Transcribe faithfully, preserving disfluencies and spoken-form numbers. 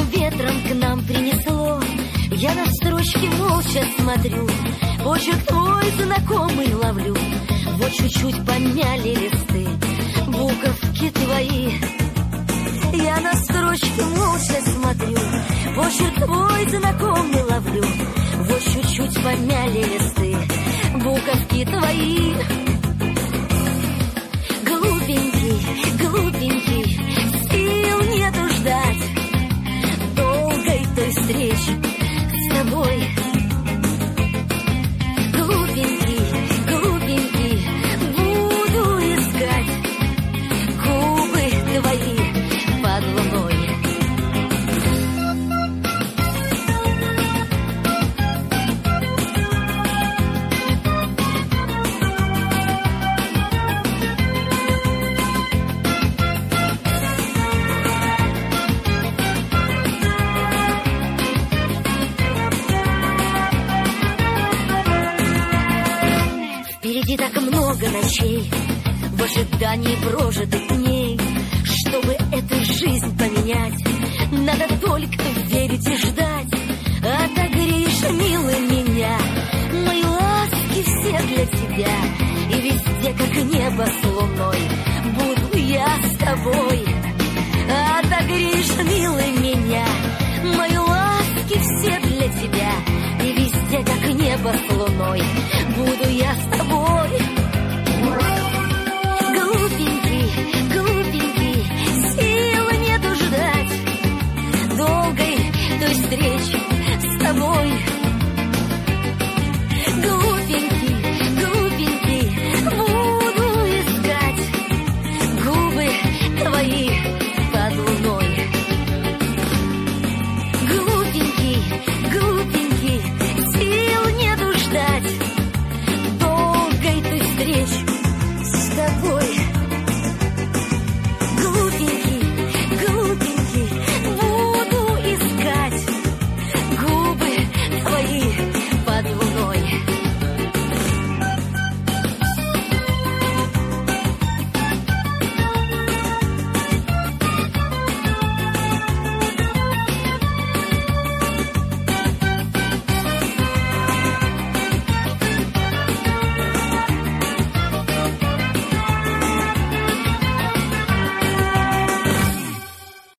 ветром к нам принесло. Я на строчке молча смотрю, почерк твой знакомый ловлю. Вот чуть-чуть помяли листы, буковки твои. Я на строчке молча смотрю, почерк твой знакомый ловлю. Вот чуть-чуть помяли листы, буковки твои. Глупенький, глупенький, сил нету ждать долгой той встречи с тобой. Глупенький, глупенький, буду искать губы твои под луной. Впереди так много ночей, в ожидании прожитых дней. Чтобы эту жизнь поменять, надо только верить и ждать. Отогреешь, милый, меня, мои ласки все для тебя. И везде, как небо с луной, буду я с тобой. Отогреешь, милый, меня, мои ласки все для тебя. И везде, как небо с луной, буду я с тобой. Глупенький, глупенький, сил нету ждать долгой той встречи